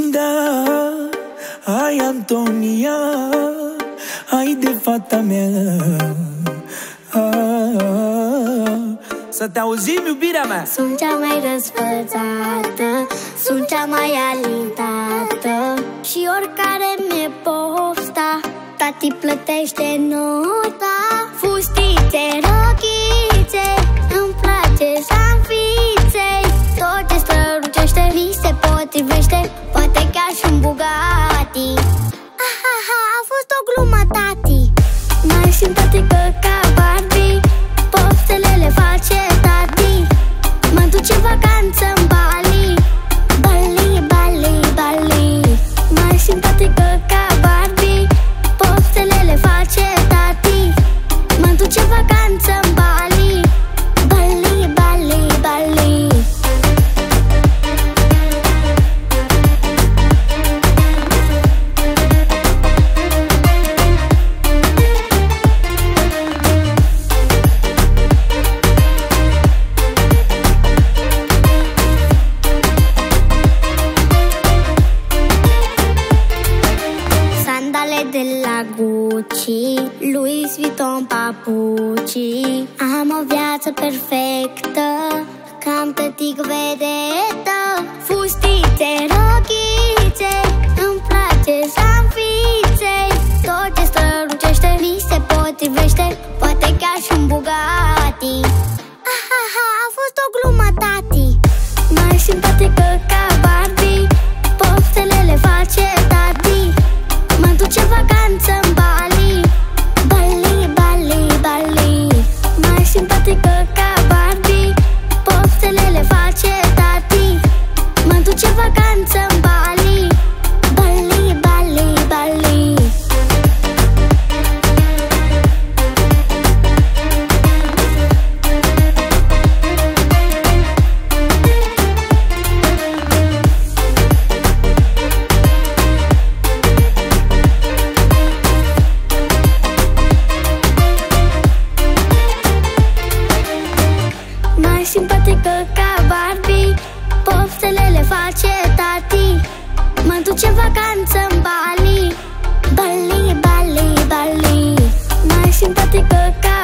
Da, hai Antonia, hai de fata mea. Să te auzim, iubirea mea. Sunt cea mai răsfățată, sunt cea mai alintată, și oricare mi-e pofta, tati plătește nota. Fustițe, rochițe, îmi place să-mi fițe, tot ce strălucește mi se potrivește, poate chiar și un Bugatti. Ahaha, a fost o glumă, tati. Mai simpatică ca Barbie, poftele le face tati. Mă duce în vacanță în Bali, Bali, Bali, Bali. Mai simpatică ca Barbie, poftele le face tati. Mă duce în vacanță în Bali, Bali, Bali, Bali. Sandale de la Gucci, Louis Vuitton papuci. Am o viață perfectă, cam tătic vedetă. Fustițe, rochițe, îmi place să-mi fițe, tot ce strălucește mi se potrivește, poate chiar și un Bugatti. Ahaha, a fost o glumă, tati. Mai simpatică ca Barbie, poftele le face tati. Mă duce în vacanță în Bali, Bali, Bali, Bali. Mai simpatică ca Barbie, poftele le face tati. Mă duce în vacanță în Bali, Bali, Bali, Bali. Mai simpatică ca Barbie, poftele le face tati. Mă duce în vacanță în Bali, Bali, Bali, Bali. Mai simpatică ca